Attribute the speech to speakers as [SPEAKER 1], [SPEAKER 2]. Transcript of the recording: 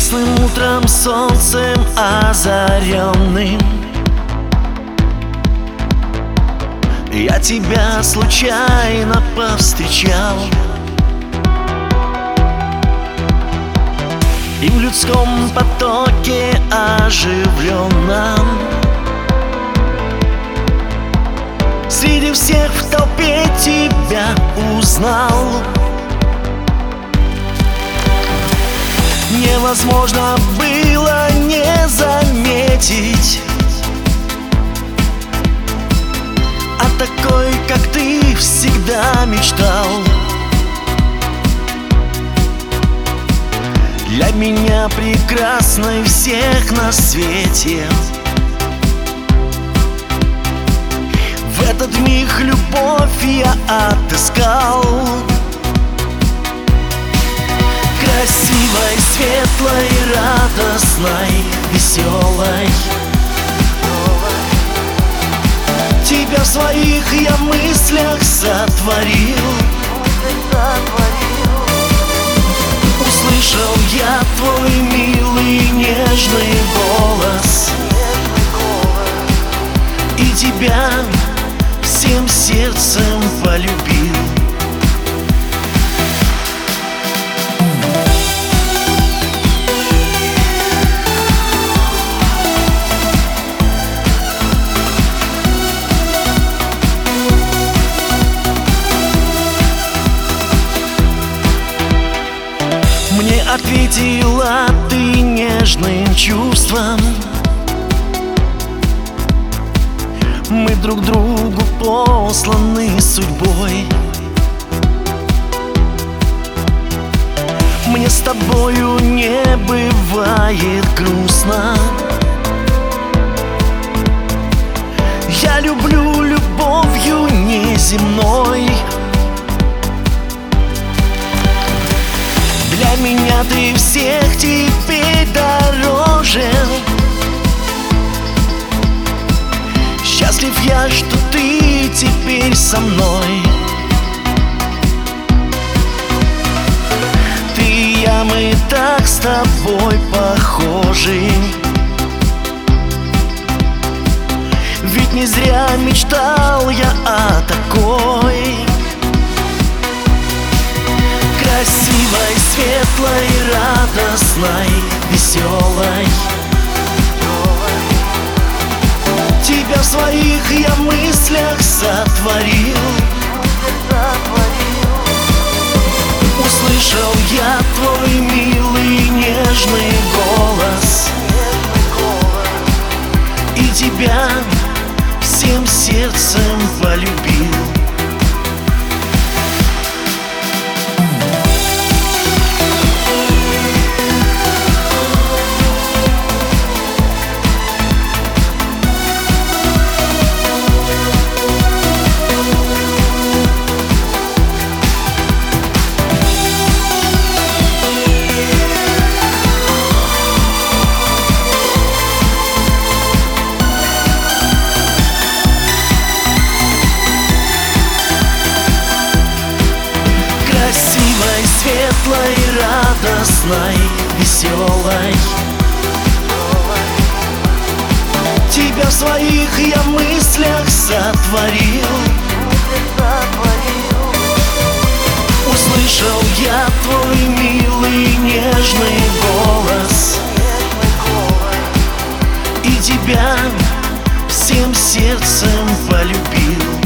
[SPEAKER 1] Ясным утром солнцем озаренным я тебя случайно повстречал, и в людском потоке оживленном среди всех в толпе тебя узнал. Невозможно было не заметить, о такой, как ты, всегда мечтал. Для меня прекрасной всех на свете. В этот миг любовь я отыскал. Красивой, светлой, радостной, веселой. Тебя в своих я мыслях сотворил. Услышал я твой милый нежный голос, и тебя всем сердцем полюбил. Мне ответила ты нежным чувством. Мы друг другу посланы судьбой. Мне с тобою не бывает грустно. Я люблю любовью неземной. Для меня ты всех теперь дороже. Счастлив я, что ты теперь со мной. Ты и я, мы так с тобой похожи. Ведь не зря мечтал я о такой. Красивой, светлой, радостной, веселой. Тебя в своих я мыслях сотворил. Услышал я твой милый нежный голос, и тебя всем сердцем полюбил. Красивой, светлой, радостной, веселой. Тебя в своих я мыслях сотворил. Услышал я твой милый нежный голос, и тебя всем сердцем полюбил.